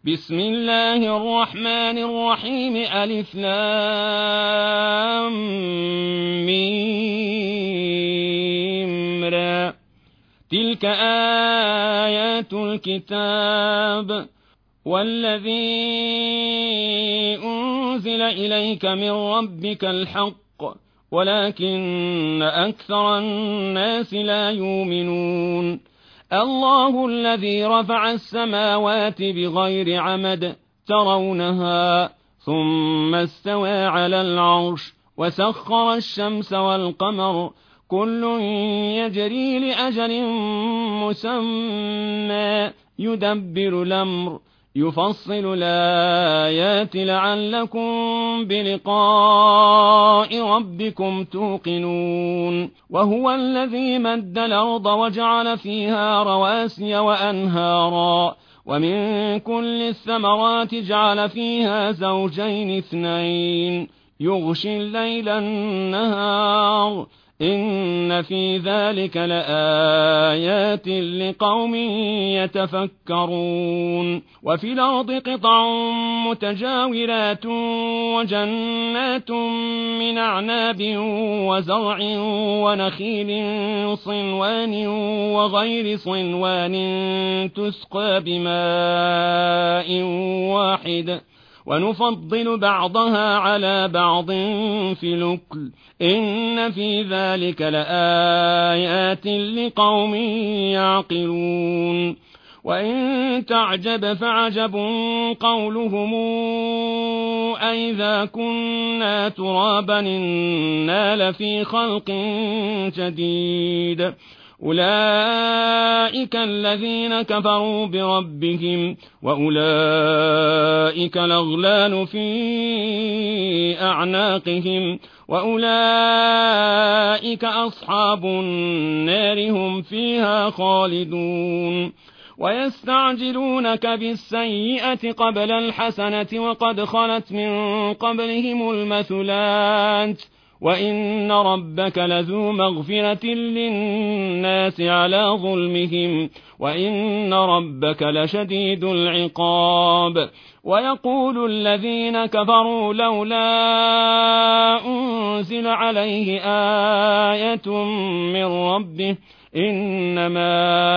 بسم الله الرحمن الرحيم ألف لام ميم را تلك آيات الكتاب والذي أنزل إليك من ربك الحق ولكن أكثر الناس لا يؤمنون الله الذي رفع السماوات بغير عمد ترونها ثم استوى على العرش وسخر الشمس والقمر كل يجري لأجل مسمى يدبر الأمر يفصل الآيات لعلكم بلقاء ربكم توقنون وهو الذي مد الأرض وجعل فيها رواسي وأنهارا ومن كل الثمرات جعل فيها زوجين اثنين يغشي الليل النهار إن في ذلك لآيات لقوم يتفكرون وفي الأرض قطع متجاورات وجنات من أعناب وزرع ونخيل صنوان وغير صنوان تسقى بماء واحد ونفضل بعضها على بعض في الأكل إن في ذلك لآيات لقوم يعقلون وإن تعجب فعجب قولهم أئذا كنا ترابا إنا لفي خلق جديد أولئك الذين كفروا بربهم وأولئك الأغلال في أعناقهم وأولئك أصحاب النار هم فيها خالدون ويستعجلونك بالسيئة قبل الحسنة وقد خلت من قبلهم المثلات وإن ربك لذو مغفرة للناس على ظلمهم وإن ربك لشديد العقاب ويقول الذين كفروا لولا أنزل عليه آية من ربه إنما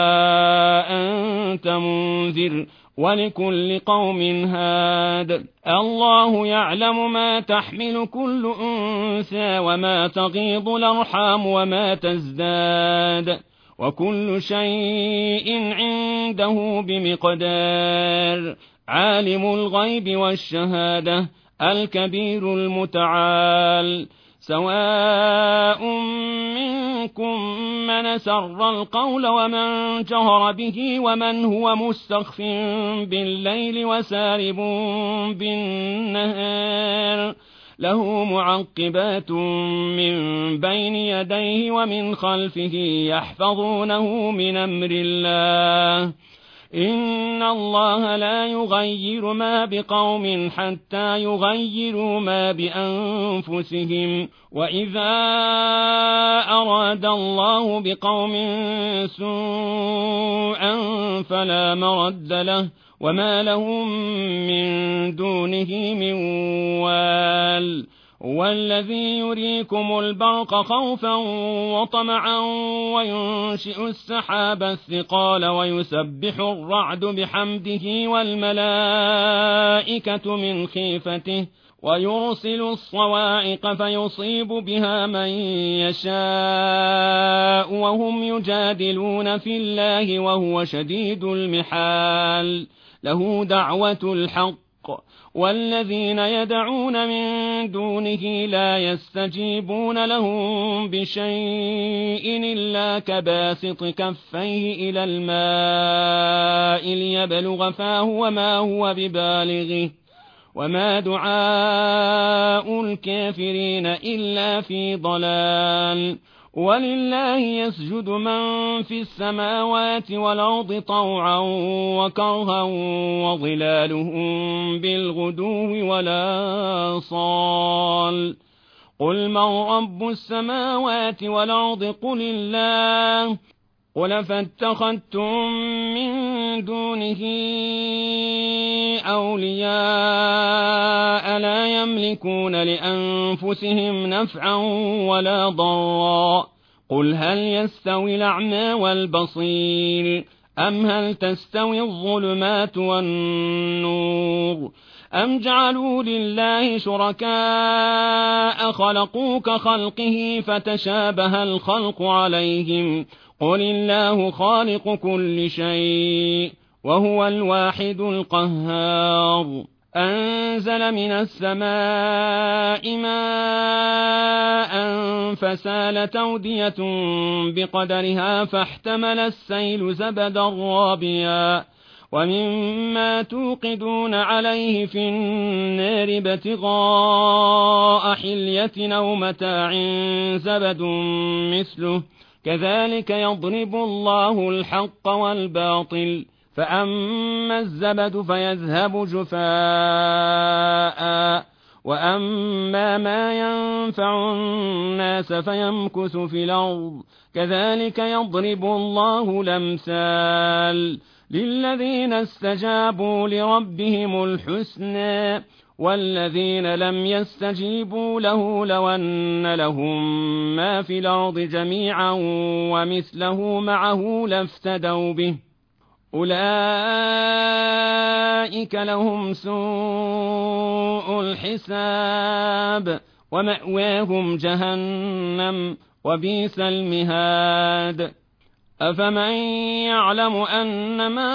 أنت منذر ولكل قوم هاد الله يعلم ما تحمل كل أنثى وما تغيض الأرحام وما تزداد وكل شيء عنده بمقدار عالم الغيب والشهادة الكبير المتعال سواء منكم من سر القول ومن جهر به ومن هو مستخف بالليل وسارب بالنهار له معقبات من بين يديه ومن خلفه يحفظونه من أمر الله إن الله لا يغير ما بقوم حتى يغيروا ما بأنفسهم وإذا أراد الله بقوم سوءا فلا مرد له وما لهم من دونه من وال والذي يريكم البرق خوفا وطمعا وينشئ السحاب الثقال ويسبح الرعد بحمده والملائكة من خيفته ويرسل الصواعق فيصيب بها من يشاء وهم يجادلون في الله وهو شديد المحال له دعوة الحق والذين يدعون من دونه لا يستجيبون لهم بشيء إلا كباسط كفيه إلى الماء ليبلغ فاه وما هو ببالغه وما دعاء الكافرين إلا في ضلال ولله يسجد من في السماوات والأرض طوعا وكرها وظلالهم بالغدو ولا صال قل من رب السماوات والأرض قل الله قل فاتخذتم من دونه أولياء لا يملكون لأنفسهم نفعا ولا ضرا قل هل يستوي الأعمى والبصير أم هل تستوي الظلمات والنور أم جعلوا لله شركاء خلقوا كخلقه فتشابه الخلق عليهم قل الله خالق كل شيء وهو الواحد القهار أنزل من السماء ماء فسالت أودية بقدرها فاحتمل السيل زبدا رابيا ومما توقدون عليه في النار ابتغاء حلية أو متاع زبد مثله كذلك يضرب الله الحق والباطل فأما الزبد فيذهب جفاء وأما ما ينفع الناس فيمكث في الأرض كذلك يضرب الله الأمثال للذين استجابوا لربهم الحسنى والذين لم يستجيبوا له لو أن لهم ما في الأرض جميعا ومثله معه لافتدوا به أولئك لهم سوء الحساب ومأواهم جهنم وبئس المهاد أفمن يعلم أنما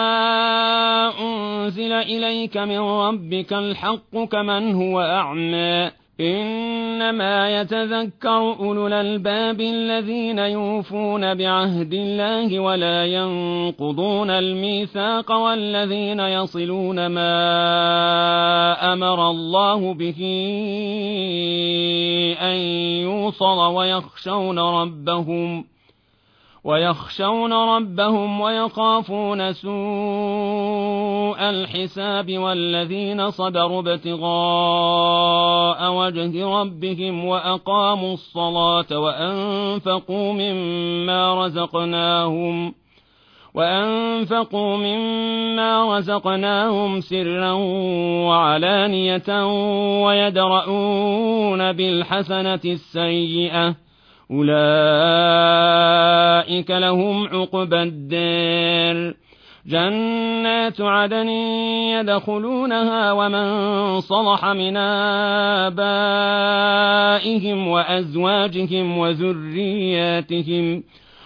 أنزل إليك من ربك الحق كمن هو أعمى إنما يتذكر أولو الألباب الذين يوفون بعهد الله ولا ينقضون الميثاق والذين يصلون ما أمر الله به أن يوصل ويخشون ربهم ويخافون سوء الحساب والذين صبروا ابتغاء وجه ربهم وأقاموا الصلاة وأنفقوا مما رزقناهم سرا وعلانية ويدرؤون بالحسنة السيئة أولئك لهم عقبى الدار جنات عدن يدخلونها ومن صلح من آبائهم وأزواجهم وذرياتهم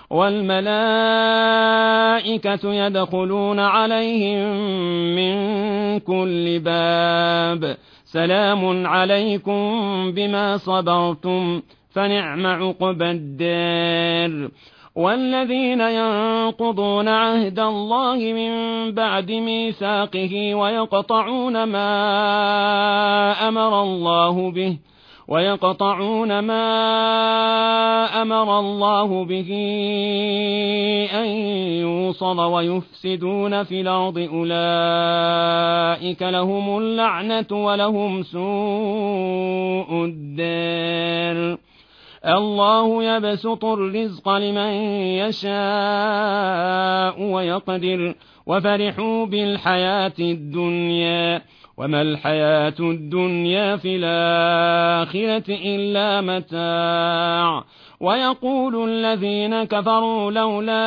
والملائكة يدخلون عليهم من كل باب سلام عليكم بما صبرتم فنعم عقبى الدار والذين ينقضون عهد الله من بعد ميثاقه ويقطعون ما أمر الله به أن يوصل ويفسدون في الأرض أولئك لهم اللعنة ولهم سوء الدار الله يبسط الرزق لمن يشاء ويقدر وفرحوا بالحياة الدنيا وما الحياة الدنيا في الآخرة إلا متاع ويقول الذين كفروا لولا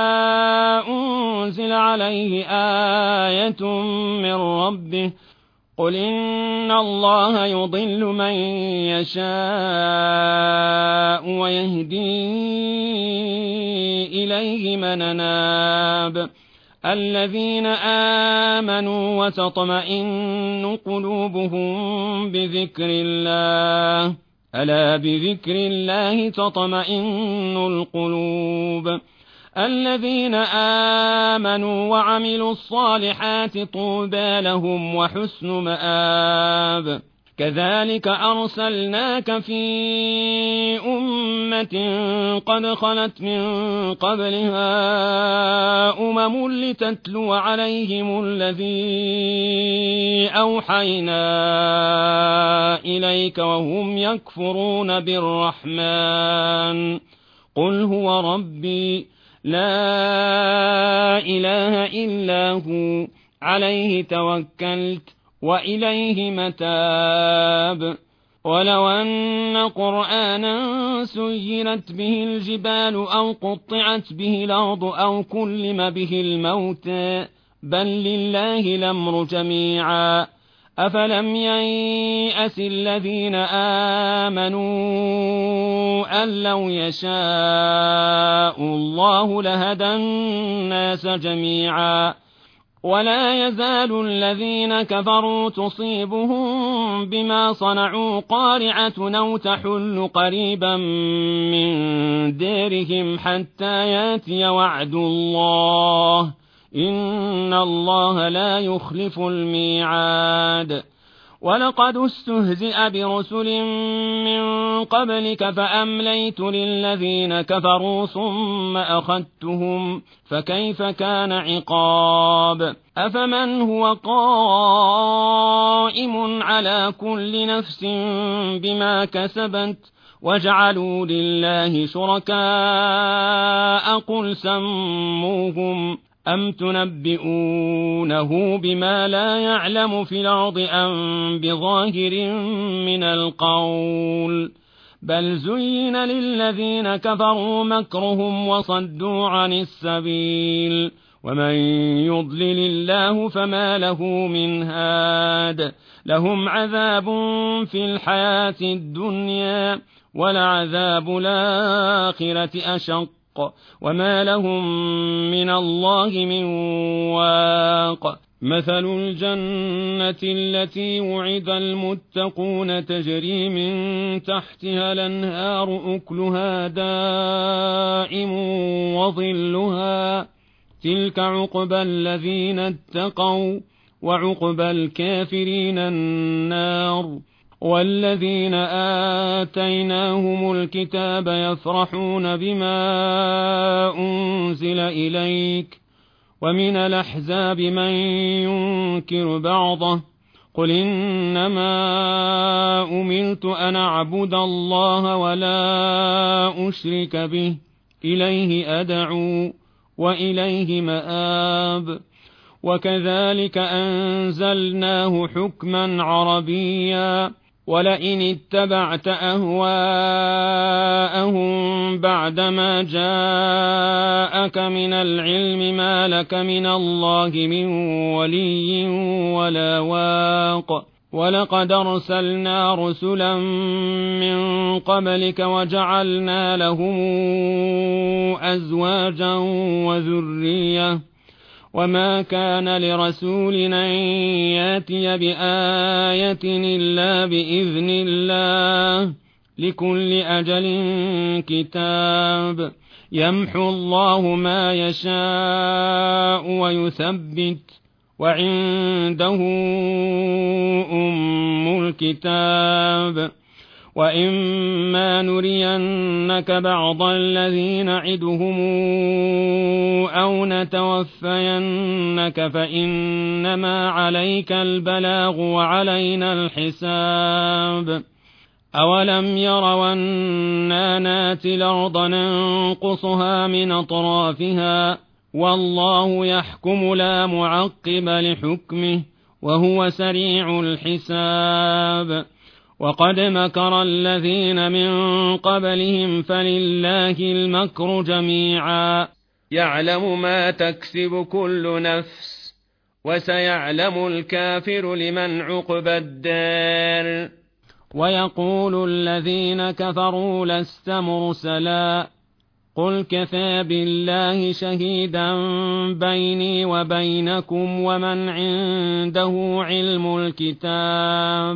أنزل عليه آية من ربه قل إن الله يضل من يشاء ويهدي إليه من أناب الذين آمنوا وتطمئن قلوبهم بذكر الله ألا بذكر الله تطمئن القلوب الذين آمنوا وعملوا الصالحات طوبى لهم وحسن مآب كذلك أرسلناك في أمة قد خلت من قبلها لتتلو عليهم الذي أوحينا إليك وهم يكفرون بالرحمن قل هو ربي لا إله إلا هو عليه توكلت وإليه متاب. ولو أن قرآنا سيرت به الجبال أو قطعت به الأرض أو كلم به الموتى بل لله الأمر جميعا. أفلم ييأس الذين آمنوا أن لو يشاء الله لهدى الناس جميعا. ولا يزال الذين كفروا تصيبهم بما صنعوا قارعة أو تحل قريبا من ديرهم حتى ياتي وعد الله إن الله لا يخلف الميعاد. ولقد استهزئ برسل من قبلك فأمليت للذين كفروا ثم أخذتهم فكيف كان عقاب. أفمن هو قائم على كل نفس بما كسبت وجعلوا لله شركاء قل سموهم أم تنبئونه بما لا يعلم في الأرض أم بظاهر من القول بل زين للذين كفروا مكرهم وصدوا عن السبيل ومن يضلل الله فما له من هاد. لهم عذاب في الحياة الدنيا ولعذاب الآخرة أشق وما لهم من الله من واق. مثل الجنة التي وعد المتقون تجري من تحتها الأنهار أكلها دائم وظلها تلك عقبى الذين اتقوا وعقبى الكافرين النار. والذين آتيناهم الكتاب يفرحون بما أنزل إليك ومن الأحزاب من ينكر بعضه قل إنما أمرت أن أعبد الله ولا أشرك به إليه أدعو وإليه مآب. وكذلك أنزلناه حكما عربيا ولئن اتبعت أهواءهم بعدما جاءك من العلم ما لك من الله من ولي ولا واق. ولقد أرسلنا رسلا من قبلك وجعلنا لهم أزواجا وذرية وما كان لرسول أن ياتي بآية إلا بإذن الله لكل أجل كتاب. يمحو الله ما يشاء ويثبت وعنده أم الكتاب. وإما نرينك بعض الذين نعدهم أو نتوفينك فإنما عليك البلاغ وعلينا الحساب. أولم يروا أنا ناتي الأرض ننقصها من أطرافها والله يحكم لا معقب لحكمه وهو سريع الحساب. وقد مكر الذين من قبلهم فلله المكر جميعا يعلم ما تكسب كل نفس وسيعلم الكافر لمن عقبى الدار. ويقول الذين كفروا لست مرسلا قل كفى بالله شهيدا بيني وبينكم ومن عنده علم الكتاب.